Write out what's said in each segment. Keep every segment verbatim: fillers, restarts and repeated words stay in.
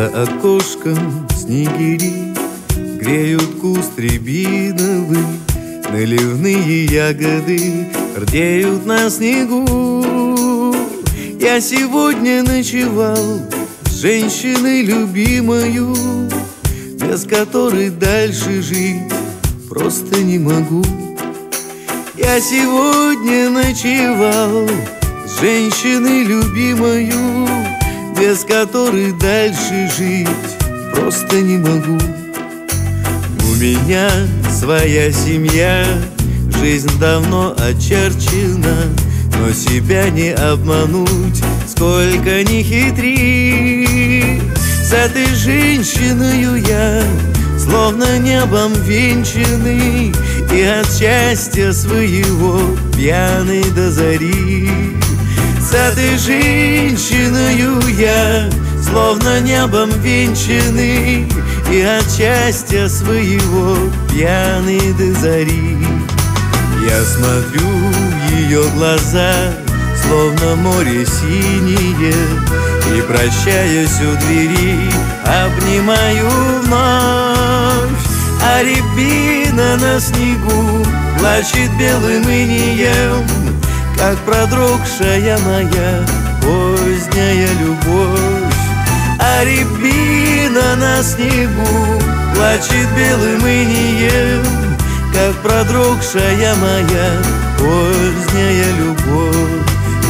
За окошком снегири греют куст рябиновый, наливные ягоды рдеют на снегу. Я сегодня ночевал с женщиной любимою, без которой дальше жить просто не могу. Я сегодня ночевал с женщиной любимою, без которой дальше жить просто не могу. У меня своя семья, жизнь давно очерчена, но себя не обмануть, сколько ни хитри. С этой женщиною я словно небом венчанный, и от счастья своего пьяный до зари. С этой женщиною я словно небом венчанный, и от счастья своего пьяный до зари. Я смотрю в ее глаза, словно море синее, и, прощаясь у двери, обнимаю вновь. А рябина на снегу плачет белым инеем, как продрогшая моя поздняя любовь. А рябина на снегу плачет белым инеем, как продрогшая моя поздняя любовь.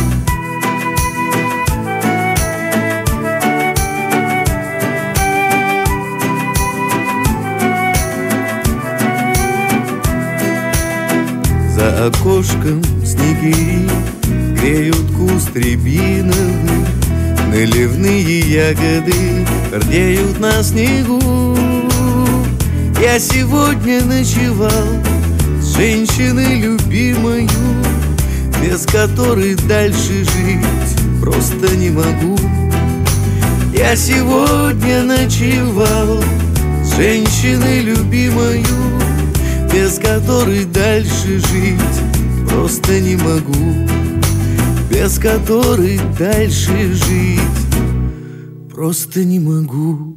За окошком снегири греют куст рябиновый, наливные ягоды рдеют на снегу. Я сегодня ночевал с женщиной любимою, без которой дальше жить просто не могу. Я сегодня ночевал с женщиной любимою, без которой дальше жить просто не могу. Без которой дальше жить просто не могу.